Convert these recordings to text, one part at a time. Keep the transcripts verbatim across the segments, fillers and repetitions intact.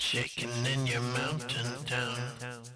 shaking in your mountain town.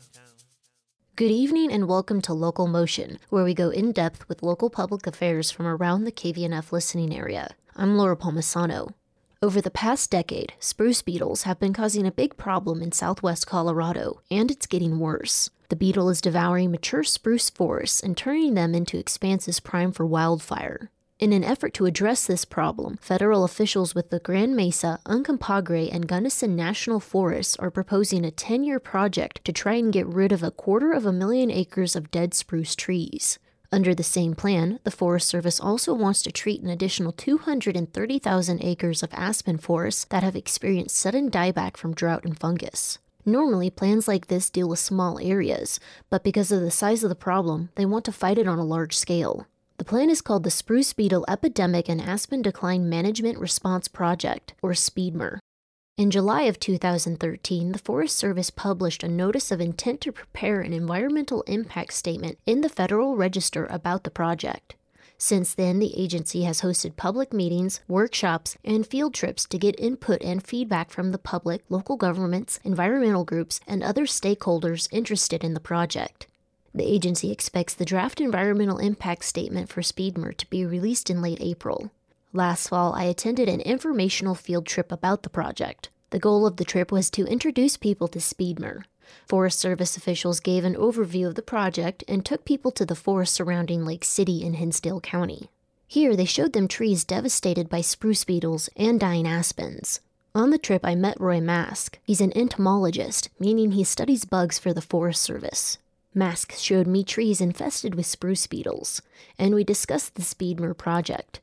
Good evening and welcome to Local Motion, where we go in-depth with local public affairs from around the K V N F listening area. I'm Laura Palmisano. Over the past decade, spruce beetles have been causing a big problem in southwest Colorado, and it's getting worse. The beetle is devouring mature spruce forests and turning them into expanses prime for wildfire. In an effort to address this problem, federal officials with the Grand Mesa, Uncompahgre, and Gunnison National Forests are proposing a ten-year project to try and get rid of a quarter of a million acres of dead spruce trees. Under the same plan, the Forest Service also wants to treat an additional two hundred thirty thousand acres of aspen forests that have experienced sudden dieback from drought and fungus. Normally, plans like this deal with small areas, but because of the size of the problem, they want to fight it on a large scale. The plan is called the Spruce Beetle Epidemic and Aspen Decline Management Response Project, or SPEDMR. In July of two thousand thirteen, the Forest Service published a Notice of Intent to prepare an environmental impact statement in the Federal Register about the project. Since then, the agency has hosted public meetings, workshops, and field trips to get input and feedback from the public, local governments, environmental groups, and other stakeholders interested in the project. The agency expects the draft environmental impact statement for SPEDMR to be released in late April. Last fall, I attended an informational field trip about the project. The goal of the trip was to introduce people to SPEDMR. Forest Service officials gave an overview of the project and took people to the forest surrounding Lake City in Hinsdale County. Here, they showed them trees devastated by spruce beetles and dying aspens. On the trip, I met Roy Mask. He's an entomologist, meaning he studies bugs for the Forest Service. Mask showed me trees infested with spruce beetles, and we discussed the SPEDMR project.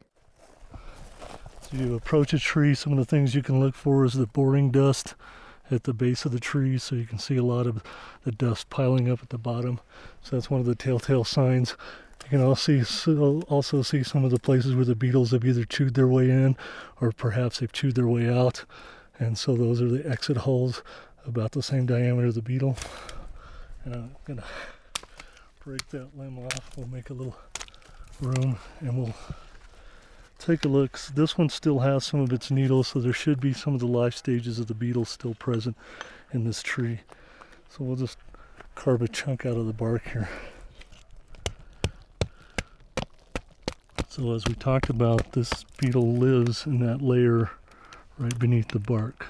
So you approach a tree, some of the things you can look for is the boring dust at the base of the tree, so you can see a lot of the dust piling up at the bottom. So that's one of the telltale signs. You can also see, also see some of the places where the beetles have either chewed their way in or perhaps they've chewed their way out. And so those are the exit holes, about the same diameter as the beetle. And I'm going to break that limb off. We'll make a little room and we'll take a look. This one still has some of its needles, so there should be some of the life stages of the beetle still present in this tree. So we'll just carve a chunk out of the bark here. So as we talked about, this beetle lives in that layer right beneath the bark.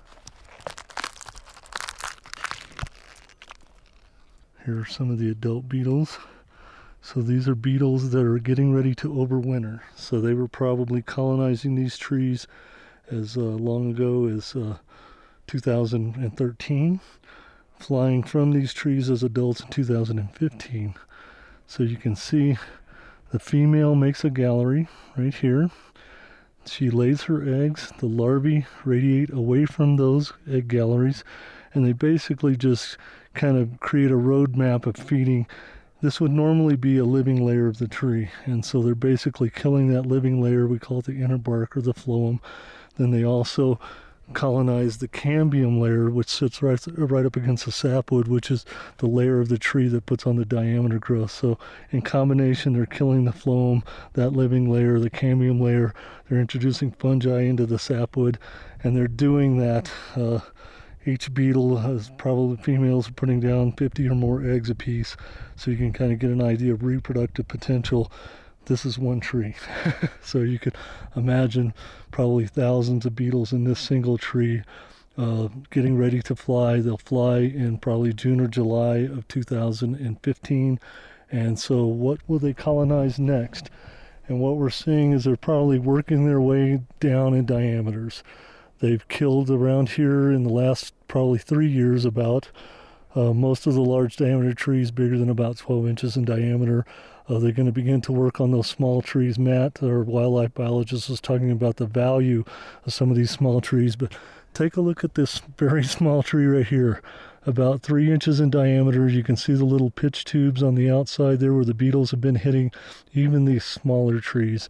Here are some of the adult beetles. So these are beetles that are getting ready to overwinter. So they were probably colonizing these trees as uh, long ago as uh, two thousand thirteen, flying from these trees as adults in two thousand fifteen. So you can see the female makes a gallery right here. She lays her eggs. The larvae radiate away from those egg galleries, and they basically just kind of create a roadmap of feeding. This would normally be a living layer of the tree, and so they're basically killing that living layer. We call it the inner bark or the phloem. Then they also colonize the cambium layer, which sits right, right up against the sapwood, which is the layer of the tree that puts on the diameter growth. So in combination, they're killing the phloem, that living layer, the cambium layer. They're introducing fungi into the sapwood, and they're doing that. Uh, Each beetle has probably, females are putting down fifty or more eggs apiece, so you can kind of get an idea of reproductive potential. This is one tree. So you could imagine probably thousands of beetles in this single tree uh, getting ready to fly. They'll fly in probably June or July of two thousand fifteen. And so what will they colonize next? And what we're seeing is they're probably working their way down in diameters. They've killed around here in the last probably three years about uh, most of the large diameter trees bigger than about twelve inches in diameter. Uh, they're going to begin to work on those small trees. Matt, our wildlife biologist, was talking about the value of some of these small trees, but take a look at this very small tree right here, about three inches in diameter. You can see the little pitch tubes on the outside there where the beetles have been hitting even these smaller trees.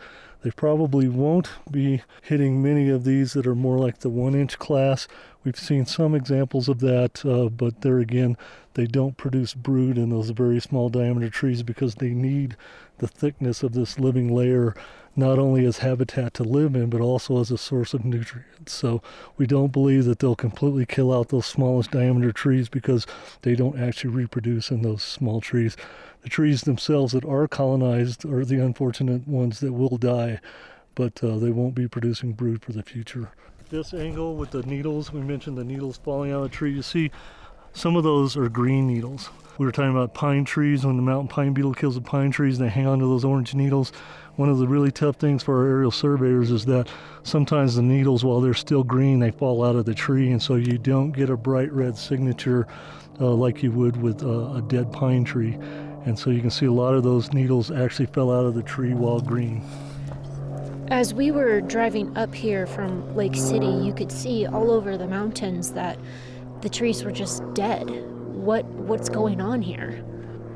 They probably won't be hitting many of these that are more like the one-inch class. We've seen some examples of that, uh, but there again, they don't produce brood in those very small diameter trees because they need the thickness of this living layer, not only as habitat to live in, but also as a source of nutrients. So we don't believe that they'll completely kill out those smallest diameter trees because they don't actually reproduce in those small trees. The trees themselves that are colonized are the unfortunate ones that will die, but uh, they won't be producing brood for the future. This angle with the needles, we mentioned the needles falling out of the tree. You see, some of those are green needles. We were talking about pine trees. When the mountain pine beetle kills the pine trees, they hang on to those orange needles. One of the really tough things for our aerial surveyors is that sometimes the needles, while they're still green, they fall out of the tree, and so you don't get a bright red signature uh, like you would with uh, a dead pine tree. And so you can see a lot of those needles actually fell out of the tree while green. As we were driving up here from Lake City, you could see all over the mountains that the trees were just dead. What what's going on here?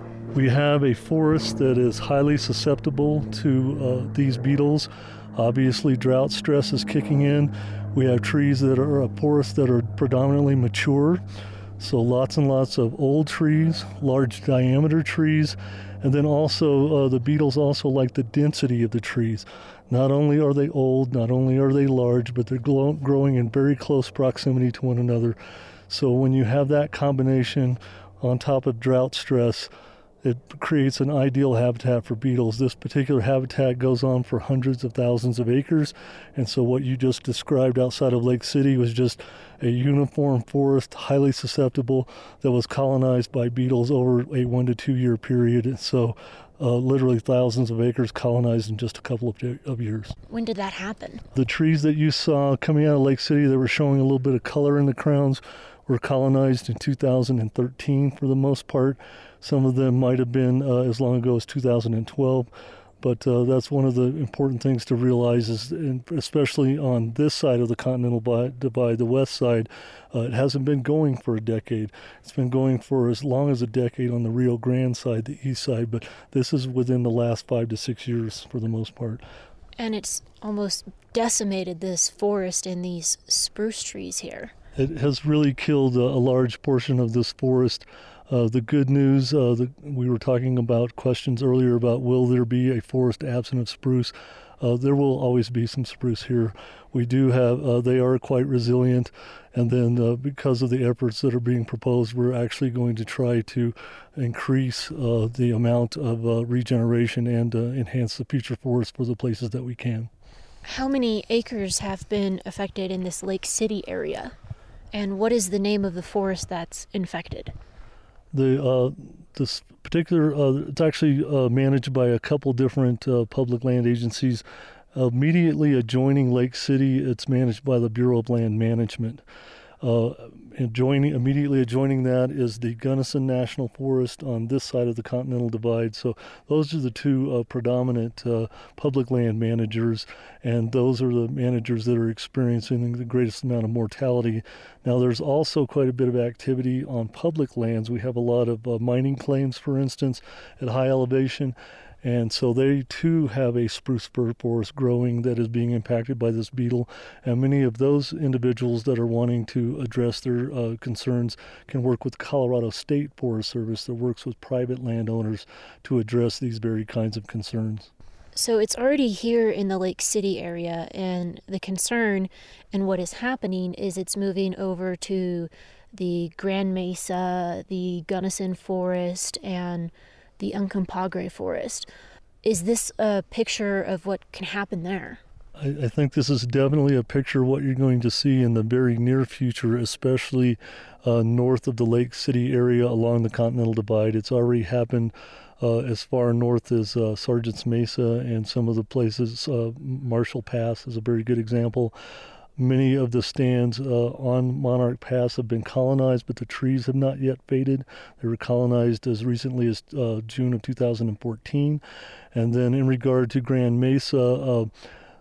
We have a forest that is highly susceptible to uh, these beetles. Obviously, drought stress is kicking in. We have trees that are a forest that are predominantly mature. So lots and lots of old trees, large diameter trees, and then also uh, the beetles also like the density of the trees. Not only are they old, not only are they large, but they're glow- growing in very close proximity to one another. So when you have that combination on top of drought stress, it creates an ideal habitat for beetles. This particular habitat goes on for hundreds of thousands of acres, and so what you just described outside of Lake City was just a uniform forest, highly susceptible, that was colonized by beetles over a one to two year period. And so uh, literally thousands of acres colonized in just a couple of, of years. When did that happen? The trees that you saw coming out of Lake City that were showing a little bit of color in the crowns were colonized in two thousand thirteen for the most part. Some of them might have been uh, as long ago as two thousand twelve, but uh, that's one of the important things to realize is, especially on this side of the Continental Divide, the west side, uh, it hasn't been going for a decade. It's been going for as long as a decade on the Rio Grande side, the east side, but this is within the last five to six years for the most part. And it's almost decimated this forest and these spruce trees here. It has really killed a, a large portion of this forest. Uh, the good news, uh, the, we were talking about questions earlier about will there be a forest absent of spruce. Uh, there will always be some spruce here. We do have, uh, they are quite resilient, and then uh, because of the efforts that are being proposed, we're actually going to try to increase uh, the amount of uh, regeneration and uh, enhance the future forest for the places that we can. How many acres have been affected in this Lake City area? And what is the name of the forest that's infected? The uh, this particular, uh, it's actually uh, managed by a couple different uh, public land agencies. Uh, immediately adjoining Lake City, it's managed by the Bureau of Land Management. Uh, adjoining, immediately adjoining that is the Gunnison National Forest on this side of the Continental Divide. So those are the two uh, predominant uh, public land managers, and those are the managers that are experiencing the greatest amount of mortality. Now there's also quite a bit of activity on public lands. We have a lot of uh, mining claims, for instance, at high elevation. And so they too have a spruce fir forest growing that is being impacted by this beetle. And many of those individuals that are wanting to address their uh, concerns can work with Colorado State Forest Service that works with private landowners to address these very kinds of concerns. So it's already here in the Lake City area, and the concern and what is happening is it's moving over to the Grand Mesa, the Gunnison Forest, and the Uncompahgre Forest. Is this a picture of what can happen there? I, I think this is definitely a picture of what you're going to see in the very near future, especially uh, north of the Lake City area along the Continental Divide. It's already happened uh, as far north as uh, Sargent's Mesa and some of the places. Uh, Marshall Pass is a very good example. Many of the stands uh, on Monarch Pass have been colonized, but the trees have not yet faded. They were colonized as recently as uh, June of two thousand fourteen. And then in regard to Grand Mesa, uh,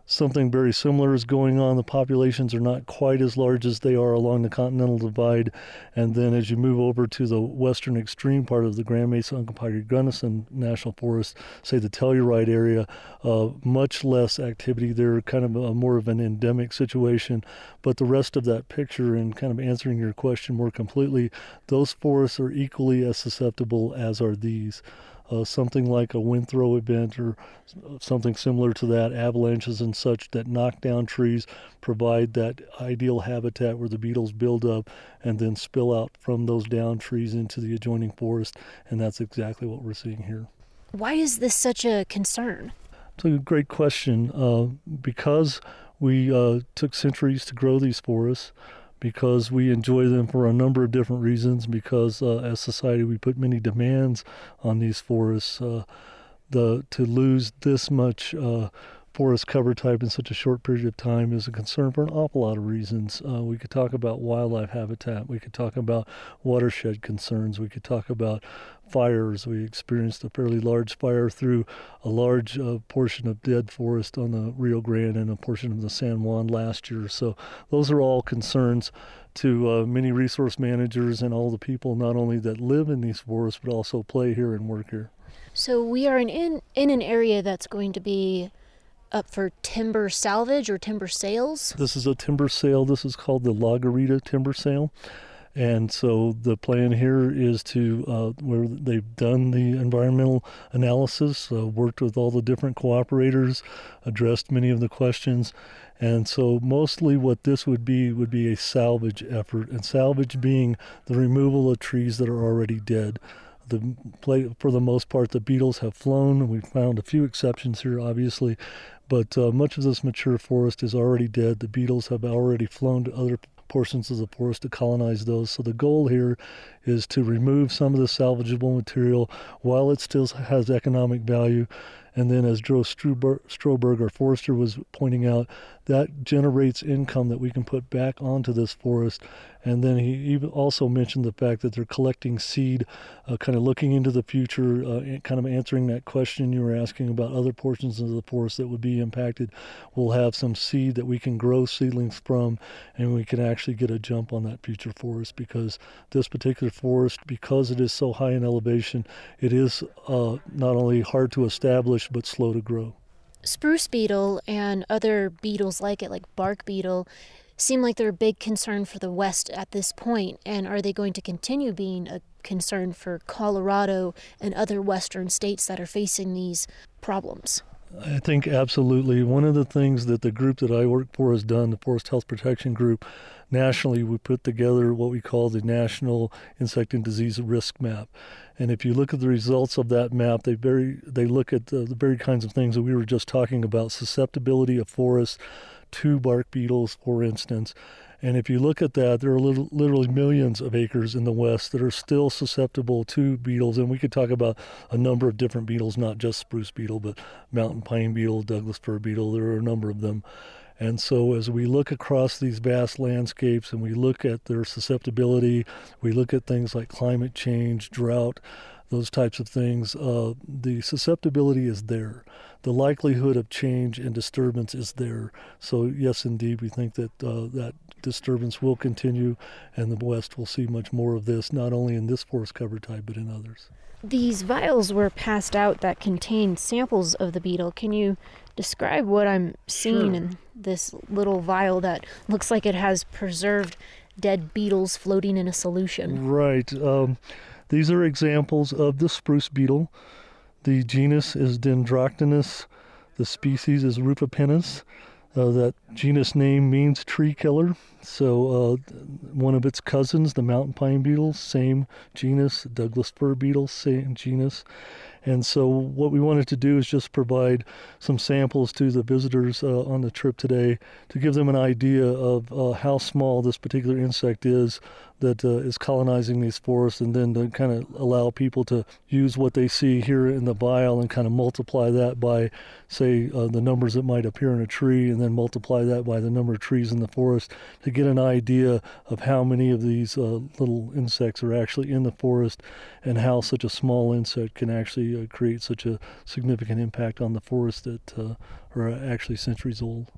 something very similar is going on. The populations are not quite as large as they are along the Continental Divide. And then as you move over to the western extreme part of the Grand Mesa Uncompahgre Gunnison National Forest, say the Telluride area, uh, much less activity there, kind of a, more of an endemic situation. But the rest of that picture, and kind of answering your question more completely, those forests are equally as susceptible as are these. Uh, something like a wind throw event or something similar to that, avalanches and such that knock down trees, provide that ideal habitat where the beetles build up and then spill out from those down trees into the adjoining forest, and that's exactly what we're seeing here. Why is this such a concern? It's a great question. Uh, because we uh, took centuries to grow these forests, because we enjoy them for a number of different reasons, because uh, as society we put many demands on these forests. Uh, the to lose this much uh, forest cover type in such a short period of time is a concern for an awful lot of reasons. Uh, we could talk about wildlife habitat. We could talk about watershed concerns. We could talk about fires. We experienced a fairly large fire through a large uh, portion of dead forest on the Rio Grande and a portion of the San Juan last year. So those are all concerns to uh, many resource managers and all the people not only that live in these forests but also play here and work here. So we are in, in, in an area that's going to be up for timber salvage or timber sales? This is a timber sale. This is called the La Garita Timber Sale. And so the plan here is to, uh, where they've done the environmental analysis, uh, worked with all the different cooperators, addressed many of the questions. And so mostly what this would be would be a salvage effort, and salvage being the removal of trees that are already dead. The play, for the most part, the beetles have flown. We've found a few exceptions here, obviously, but uh, much of this mature forest is already dead. The beetles have already flown to other portions of the forest to colonize those. So the goal here is to remove some of the salvageable material while it still has economic value. And then, as Joe Stroberg, our forester, was pointing out, that generates income that we can put back onto this forest. And then he even also mentioned the fact that they're collecting seed, uh, kind of looking into the future, uh, kind of answering that question you were asking about other portions of the forest that would be impacted. We'll have some seed that we can grow seedlings from, and we can actually get a jump on that future forest, because this particular forest, because it is so high in elevation, it is uh, not only hard to establish, but slow to grow. Spruce beetle and other beetles like it, like bark beetle, seem like they're a big concern for the West at this point. And are they going to continue being a concern for Colorado and other Western states that are facing these problems? I think absolutely. One of the things that the group that I work for has done, the Forest Health Protection Group, nationally, we put together what we call the National Insect and Disease Risk Map. And if you look at the results of that map, they very they look at the, the very kinds of things that we were just talking about, susceptibility of forests to bark beetles, for instance. And if you look at that, there are little, literally millions of acres in the West that are still susceptible to beetles. And we could talk about a number of different beetles, not just spruce beetle, but mountain pine beetle, Douglas fir beetle. There are a number of them. And so as we look across these vast landscapes and we look at their susceptibility, we look at things like climate change, drought, those types of things, uh, the susceptibility is there. The likelihood of change and disturbance is there. So yes, indeed, we think that uh, that disturbance will continue, and the West will see much more of this, not only in this forest cover type, but in others. These vials were passed out that contain samples of the beetle. Can you describe what I'm seeing Sure. in this little vial that looks like it has preserved dead beetles floating in a solution? Right. Um, these are examples of the spruce beetle. The genus is Dendroctonus. The species is Rufipennis. Uh, that genus name means tree killer. So uh, one of its cousins, the mountain pine beetle, same genus. Douglas fir beetle, same genus. And so what we wanted to do is just provide some samples to the visitors uh, on the trip today to give them an idea of uh, how small this particular insect is that uh, is colonizing these forests, and then to kind of allow people to use what they see here in the vial and kind of multiply that by, say, uh, the numbers that might appear in a tree, and then multiply that by the number of trees in the forest to get an idea of how many of these uh, little insects are actually in the forest and how such a small insect can actually actually uh, create such a significant impact on the forests that uh, are actually centuries old.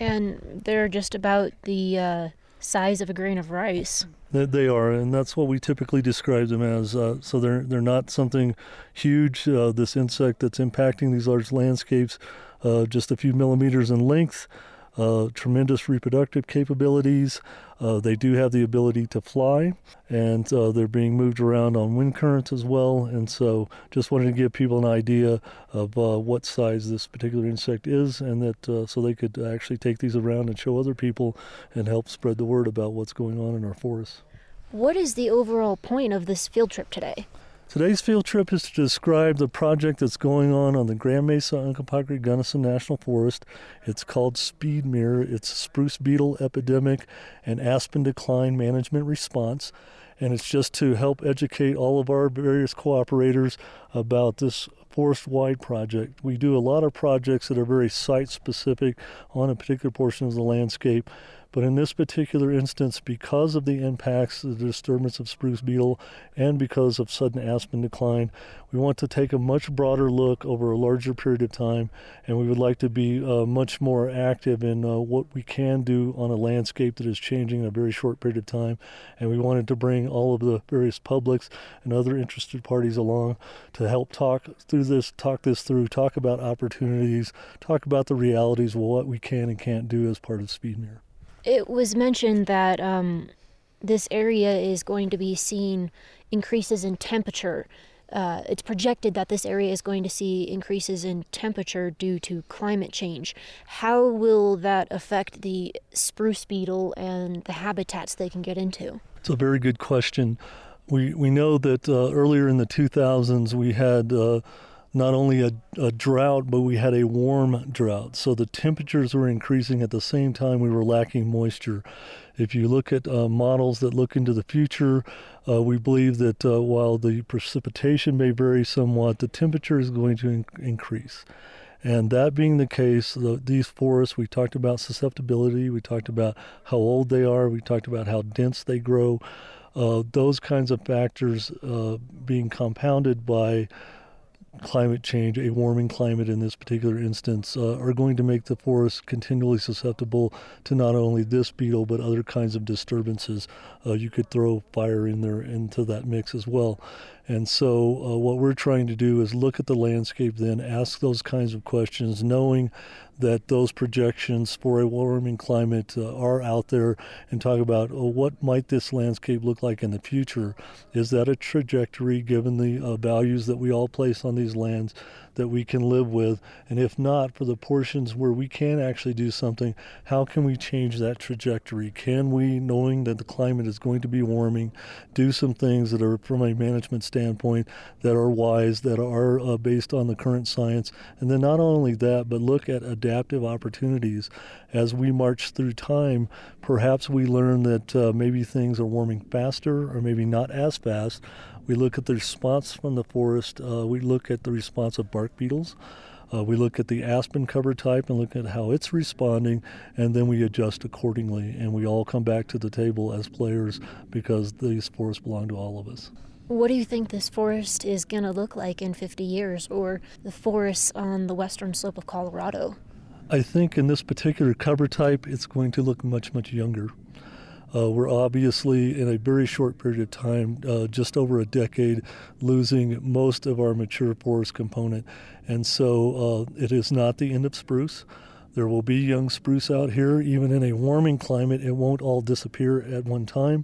And they're just about the uh, size of a grain of rice. They, they are, and that's what we typically describe them as. Uh, so they're they're not something huge. Uh, this insect that's impacting these large landscapes, uh, just a few millimeters in length. Uh, tremendous reproductive capabilities. Uh, they do have the ability to fly, and uh, they're being moved around on wind currents as well. And so just wanted to give people an idea of uh, what size this particular insect is, and that uh, so they could actually take these around and show other people and help spread the word about what's going on in our forests. What is the overall point of this field trip today? Today's field trip is to describe the project that's going on on the Grand Mesa Uncompahgre Gunnison National Forest. It's called SpeedMIR. It's Spruce Beetle Epidemic and Aspen Decline Management Response. And it's just to help educate all of our various cooperators about this forest-wide project. We do a lot of projects that are very site-specific on a particular portion of the landscape. But in this particular instance, because of the impacts, the disturbance of spruce beetle, and because of sudden aspen decline, we want to take a much broader look over a larger period of time, and we would like to be uh, much more active in uh, what we can do on a landscape that is changing in a very short period of time. And we wanted to bring all of the various publics and other interested parties along to help talk through this, talk this through, talk about opportunities, talk about the realities of what we can and can't do as part of SpeedMIR. It was mentioned that um, this area is going to be seeing increases in temperature. Uh, it's projected that this area is going to see increases in temperature due to climate change. How will that affect the spruce beetle and the habitats they can get into? It's a very good question. We we know that uh, earlier in the two thousands we had uh, not only a, a drought, but we had a warm drought. So the temperatures were increasing at the same time we were lacking moisture. If you look at uh, models that look into the future, uh, we believe that uh, while the precipitation may vary somewhat, the temperature is going to in- increase. And that being the case, the, these forests, we talked about susceptibility, we talked about how old they are, we talked about how dense they grow. Uh, those kinds of factors uh, being compounded by climate change, a warming climate in this particular instance, uh, are going to make the forest continually susceptible to not only this beetle but other kinds of disturbances. Uh, you could throw fire in there into that mix as well. And so uh, what we're trying to do is look at the landscape then, ask those kinds of questions, knowing that those projections for a warming climate uh, are out there, and talk about oh, what might this landscape look like in the future. Is that a trajectory, given the uh, values that we all place on these lands, that we can live with? And if not, for the portions where we can actually do something, how can we change that trajectory? Can we, knowing that the climate is going to be warming, do some things that are, from a management standpoint, that are wise, that are uh, based on the current science? And then not only that, but look at adaptive opportunities. As we march through time, perhaps we learn that uh, maybe things are warming faster or maybe not as fast. We look at the response from the forest. Uh, we look at the response of bark beetles. Uh, we look at the aspen cover type and look at how it's responding, and then we adjust accordingly. And we all come back to the table as players because these forests belong to all of us. What do you think this forest is going to look like in fifty years, or the forests on the western slope of Colorado? I think in this particular cover type, it's going to look much, much younger. Uh, we're obviously, in a very short period of time, uh, just over a decade, losing most of our mature forest component. And so uh, it is not the end of spruce. There will be young spruce out here. Even in a warming climate, it won't all disappear at one time.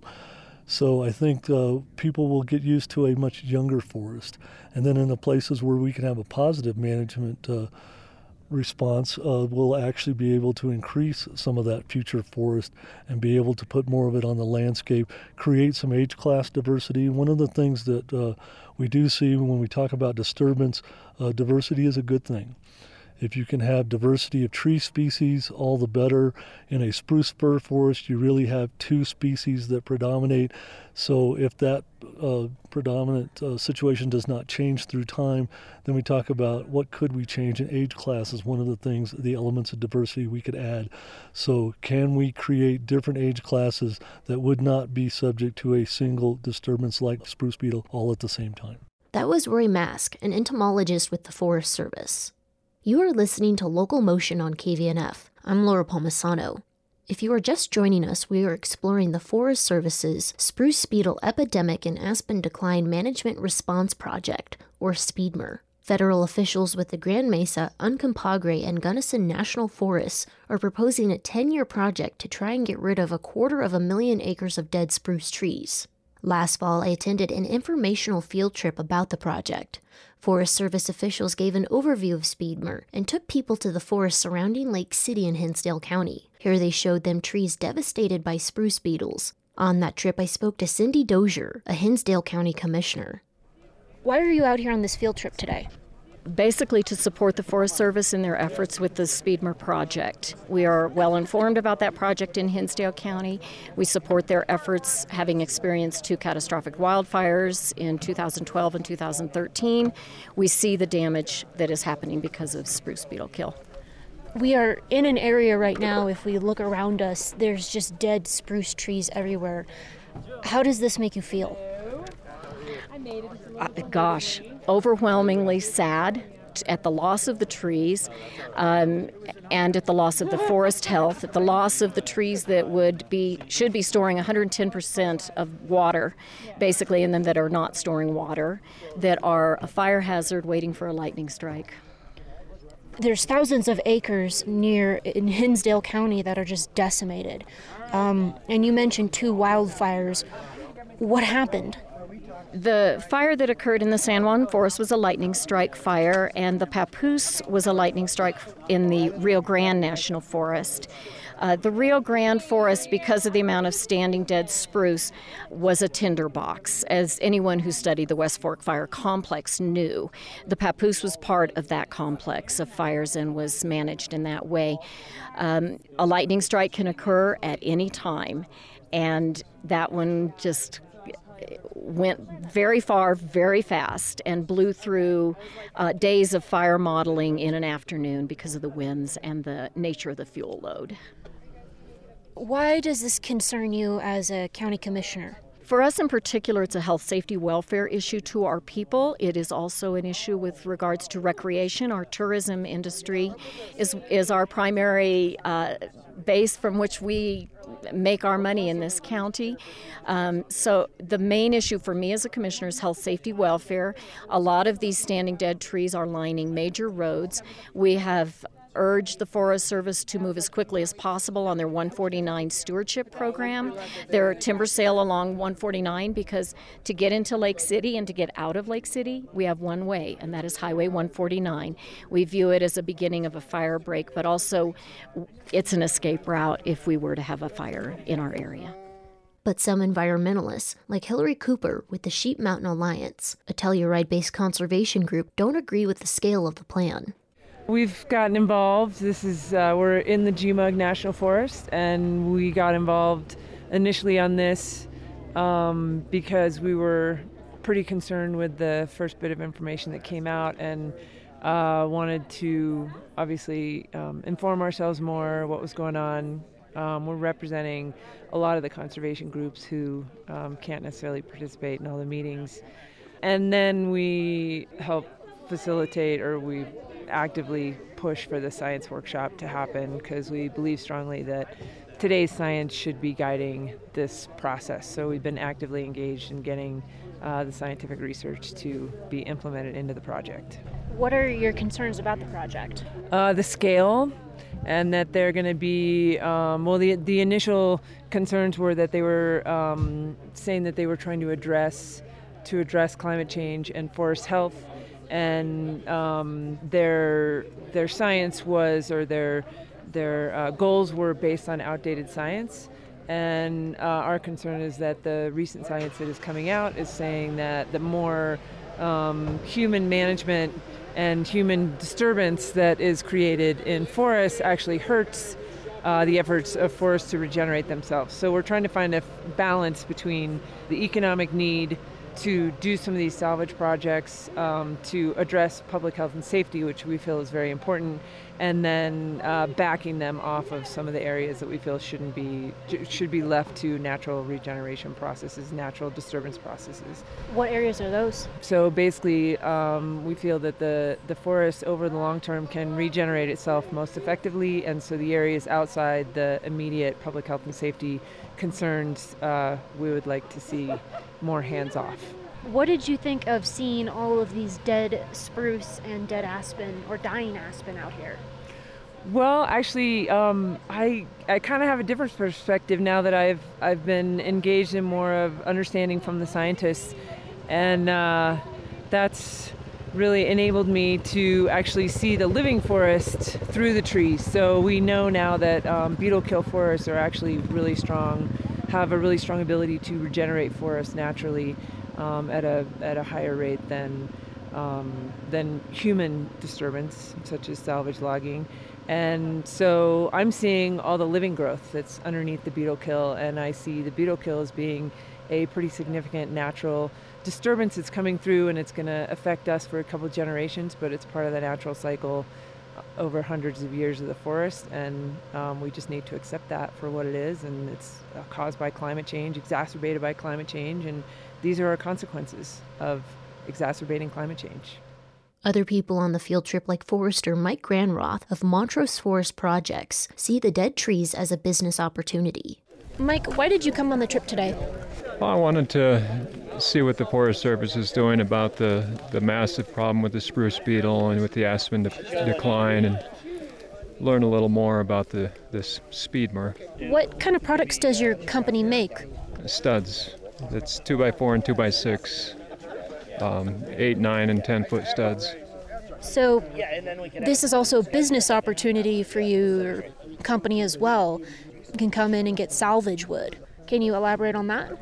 So I think uh, people will get used to a much younger forest. And then in the places where we can have a positive management uh, response, uh, we'll actually be able to increase some of that future forest and be able to put more of it on the landscape, create some age class diversity. One of the things that uh, we do see when we talk about disturbance, uh, diversity is a good thing. If you can have diversity of tree species, all the better. In a spruce fir forest, you really have two species that predominate. So if that uh, predominant uh, situation does not change through time, then we talk about what could we change. And age class is one of the things, the elements of diversity we could add. So can we create different age classes that would not be subject to a single disturbance like spruce beetle all at the same time? That was Roy Mask, an entomologist with the Forest Service. You are listening to Local Motion on K V N F. I'm Laura Palmisano. If you are just joining us, we are exploring the Forest Service's Spruce Beetle Epidemic and Aspen Decline Management Response Project, or SPEEDMER. Federal officials with the Grand Mesa, Uncompahgre, and Gunnison National Forests are proposing a ten-year project to try and get rid of a quarter of a million acres of dead spruce trees. Last fall, I attended an informational field trip about the project. Forest Service officials gave an overview of SPEEDMER and took people to the forest surrounding Lake City in Hinsdale County. Here they showed them trees devastated by spruce beetles. On that trip, I spoke to Cindy Dozier, a Hinsdale County commissioner. Why are you out here on this field trip today? Basically to support the Forest Service in their efforts with the SPEEDMER project. We are well informed about that project in Hinsdale County. We support their efforts, having experienced two catastrophic wildfires in two thousand twelve and two thousand thirteen. We see the damage that is happening because of spruce beetle kill. We are in an area right now, if we look around us, there's just dead spruce trees everywhere. How does this make you feel? Uh, gosh, overwhelmingly sad at the loss of the trees um, and at the loss of the forest health, at the loss of the trees that would be should be storing one hundred ten percent of water, basically, and then that are not storing water, that are a fire hazard waiting for a lightning strike. There's thousands of acres near in Hinsdale County that are just decimated. Um, and you mentioned two wildfires. What happened? The fire that occurred in the San Juan Forest was a lightning strike fire, and the Papoose was a lightning strike in the Rio Grande National Forest. Uh, the Rio Grande Forest, because of the amount of standing dead spruce, was a tinderbox, as anyone who studied the West Fork Fire Complex knew. The Papoose was part of that complex of fires and was managed in that way. Um, a lightning strike can occur at any time, and that one just went very far, very fast, and blew through uh, days of fire modeling in an afternoon because of the winds and the nature of the fuel load. Why does this concern you as a county commissioner? For us in particular, it's a health, safety, welfare issue to our people. It is also an issue with regards to recreation. Our tourism industry is is our primary uh, base from which we make our money in this county. Um, so the main issue for me as a commissioner is health, safety, welfare. A lot of these standing dead trees are lining major roads. We have urged the Forest Service to move as quickly as possible on their one forty-nine stewardship program, their timber sale along one forty-nine, because to get into Lake City and to get out of Lake City, we have one way, and that is Highway one forty-nine. We view it as a beginning of a fire break, but also it's an escape route if we were to have a fire in our area. But some environmentalists, like Hillary Cooper with the Sheep Mountain Alliance, a Telluride-based conservation group, don't agree with the scale of the plan. We've gotten involved. This is uh, we're in the Jemug National Forest, and we got involved initially on this um, because we were pretty concerned with the first bit of information that came out, and uh, wanted to obviously um, inform ourselves more what was going on. Um, we're representing a lot of the conservation groups who um, can't necessarily participate in all the meetings, and then we help facilitate, or we actively push for the science workshop to happen, because we believe strongly that today's science should be guiding this process. So we've been actively engaged in getting uh, the scientific research to be implemented into the project. What are your concerns about the project? Uh, the scale, and that they're going to be, um, well, the the initial concerns were that they were um, saying that they were trying to address to address climate change and forest health. And um, their their science was, or their their uh, goals were based on outdated science. And uh, our concern is that the recent science that is coming out is saying that the more um, human management and human disturbance that is created in forests actually hurts uh, the efforts of forests to regenerate themselves. So we're trying to find a balance between the economic need to do some of these salvage projects um, to address public health and safety, which we feel is very important, and then uh, backing them off of some of the areas that we feel shouldn't be should be left to natural regeneration processes, natural disturbance processes. What areas are those? So basically, um, we feel that the, the forest over the long term can regenerate itself most effectively, and so the areas outside the immediate public health and safety concerns, uh, we would like to see more hands off. What did you think of seeing all of these dead spruce and dead aspen or dying aspen out here? Well, actually, um, I I kind of have a different perspective now that I've I've been engaged in more of understanding from the scientists, and uh, that's really enabled me to actually see the living forest through the trees. So we know now that um, beetle kill forests are actually really strong, have a really strong ability to regenerate forests naturally um, at a at a higher rate than um, than human disturbance, such as salvage logging. And so I'm seeing all the living growth that's underneath the beetle kill, and I see the beetle kill as being a pretty significant natural disturbance that's coming through, and it's going to affect us for a couple of generations, but it's part of the natural cycle over hundreds of years of the forest, and um, we just need to accept that for what it is, and it's caused by climate change, exacerbated by climate change, and these are our consequences of exacerbating climate change. Other people on the field trip, like forester Mike Granroth of Montrose Forest Projects, see the dead trees as a business opportunity. Mike, why did you come on the trip today? Well, I wanted to see what the Forest Service is doing about the, the massive problem with the spruce beetle and with the aspen de- decline, and learn a little more about the this speedmer. What kind of products does your company make? Studs. It's two by four and two by six, um, eight, nine, and ten foot studs. So this is also a business opportunity for your company as well. You can come in and get salvage wood. Can you elaborate on that?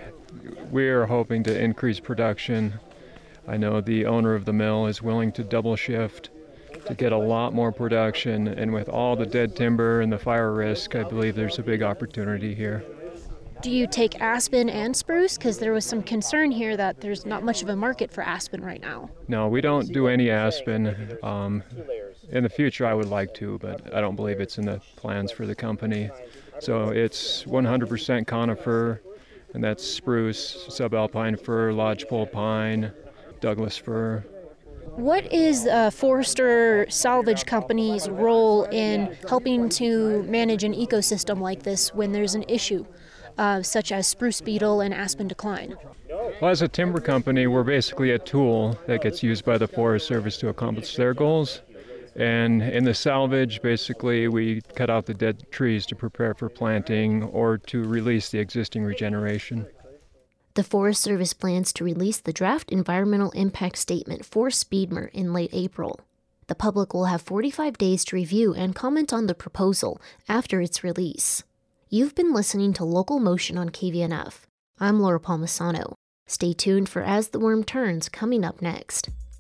We're hoping to increase production. I know the owner of the mill is willing to double shift to get a lot more production, and with all the dead timber and the fire risk, I believe there's a big opportunity here. Do you take aspen and spruce? Because there was some concern here that there's not much of a market for aspen right now. No, we don't do any aspen. Um, in the future, I would like to, but I don't believe it's in the plans for the company. So it's one hundred percent conifer, and that's spruce, subalpine fir, lodgepole pine, Douglas fir. What is a forester salvage company's role in helping to manage an ecosystem like this when there's an issue, uh, such as spruce beetle and aspen decline? Well, as a timber company, we're basically a tool that gets used by the Forest Service to accomplish their goals. And in the salvage, basically, we cut out the dead trees to prepare for planting or to release the existing regeneration. The Forest Service plans to release the draft environmental impact statement for Speedmer in late April. The public will have forty-five days to review and comment on the proposal after its release. You've been listening to Local Motion on K V N F. I'm Laura Palmisano. Stay tuned for As the Worm Turns coming up next.